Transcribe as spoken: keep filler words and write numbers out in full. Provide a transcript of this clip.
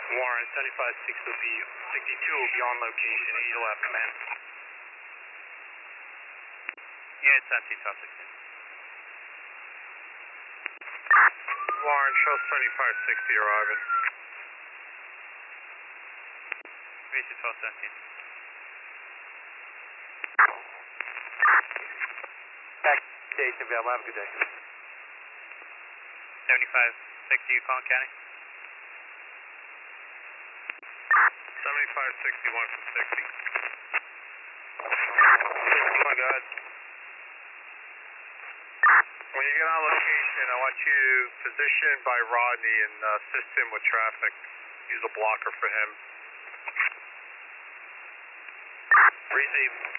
Warren, seventy-five six will be, sixty-two will be on location, eight left, command. Unit empty, top sixteen. Warren, show seventy-five sixty arriving. three two twelve seventeen. Back station, available, have a good day. seventy-five sixty, Yukon County. seventy-five sixty-one from sixty. sixty-one, go ahead. When you get on location, I want you positioned by Rodney and uh, assist him with traffic. Use a blocker for him. Receive.